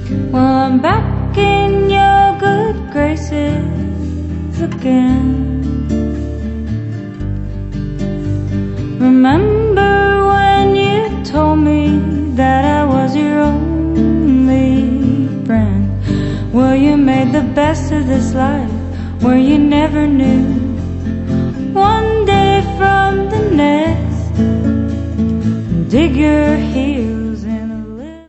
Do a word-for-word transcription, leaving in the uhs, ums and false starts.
Well, I'm back in your good graces again. Remember when you told me that I was your only friend? Well, you made the best of this life where you never knew. One day from the next, dig your